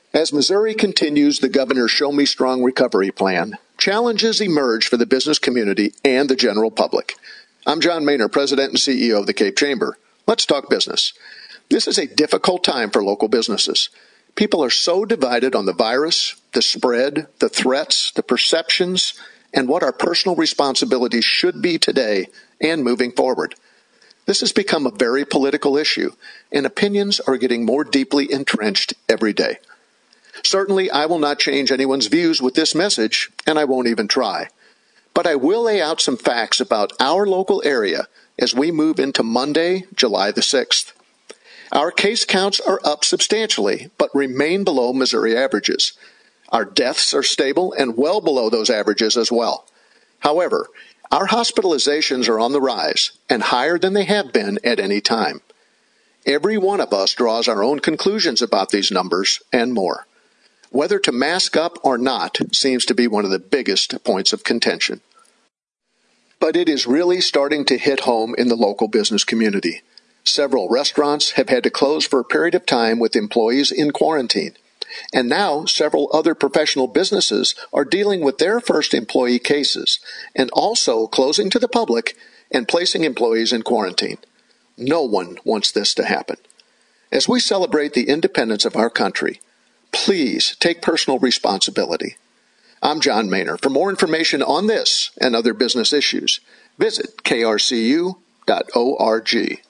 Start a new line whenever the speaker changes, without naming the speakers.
As Missouri continues the Governor's Show Me Strong recovery plan, challenges emerge for the business community and the general public. I'm John Maynor, President and CEO of the Cape Chamber. Let's talk business. This is a difficult time for local businesses. People are so divided on the virus, the spread, the threats, the perceptions, and what our personal responsibilities should be today and moving forward. This has become a very political issue, and opinions are getting more deeply entrenched every day. Certainly, I will not change anyone's views with this message, and I won't even try. But I will lay out some facts about our local area as we move into Monday, July the 6th. Our case counts are up substantially, but remain below Missouri averages. Our deaths are stable and well below those averages as well. However, our hospitalizations are on the rise and higher than they have been at any time. Every one of us draws our own conclusions about these numbers and more. Whether to mask up or not seems to be one of the biggest points of contention. But it is really starting to hit home in the local business community. Several restaurants have had to close for a period of time with employees in quarantine. And now several other professional businesses are dealing with their first employee cases and also closing to the public and placing employees in quarantine. No one wants this to happen. As we celebrate the independence of our country, please take personal responsibility. I'm John Maynor. For more information on this and other business issues, visit krcu.org.